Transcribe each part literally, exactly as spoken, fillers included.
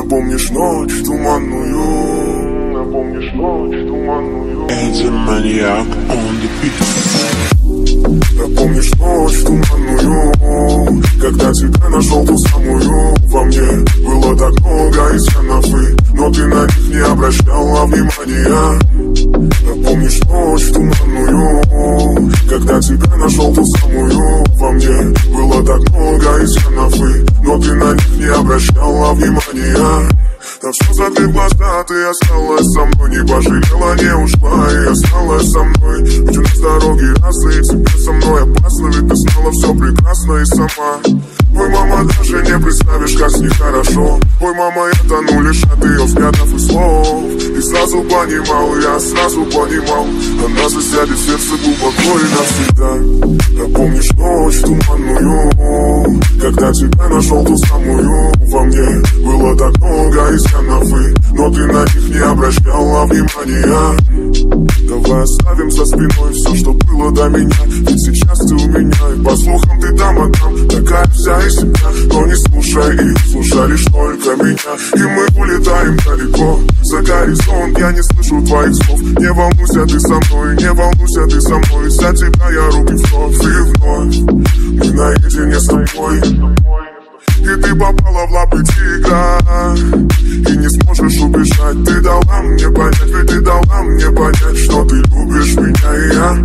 Напомнишь ночь туманную, напомнишь ночь туманную. Angel Maniac on the beat. Напомнишь ночь туманную, когда тебя нашел ту самую. Во мне было так много изъянов, но ты на них не обращала внимания. Напомнишь ночь туманную, когда тебя нашел ту самую. Во мне было так много изъянов, но ты на них не обращала внимания. На все закрыв глаза, ты осталась со мной, не пожалела, не ушла и осталась со мной. Ведь у нас дороги разные, тебе со мной опасно, ведь ты знала все прекрасно и сама. Ой, мама, даже не представишь, как с ней хорошо. Ой, мама, я тону лишь от ее взглядов и слов. И сразу понимал, я сразу понимал, она засядет в сердце глубоко и навсегда. Напомнишь ночь туманную, когда тебя нашел ту самую. Во мне было так много изъянов, но ты на них не обращала внимания. Давай оставим за спиной все, что было до меня, ведь сейчас ты у меня, и по слухам ты там, а там такая вся из себя. Но не слушай их, слушай лишь только меня, и мы улетаем далеко за горизонт. Я не слышу твоих слов, не волнуйся ты со мной, не волнуйся ты со мной. За тебя я руки вновь и вновь, мы наедине с тобой. И ты попала в лапы тигра, и не сможешь убежать. Ты дала мне понять, ведь ты дала мне понять, что ты любишь меня и я.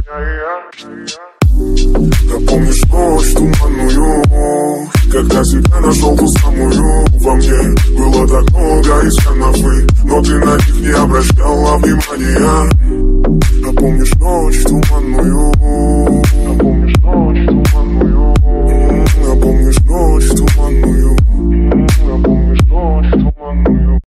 Напомнишь ночь туманную, когда тебя нашел ту самую. Во мне было так много изъянов, но ты на них не обращала внимания. Напомнишь ночь туманную.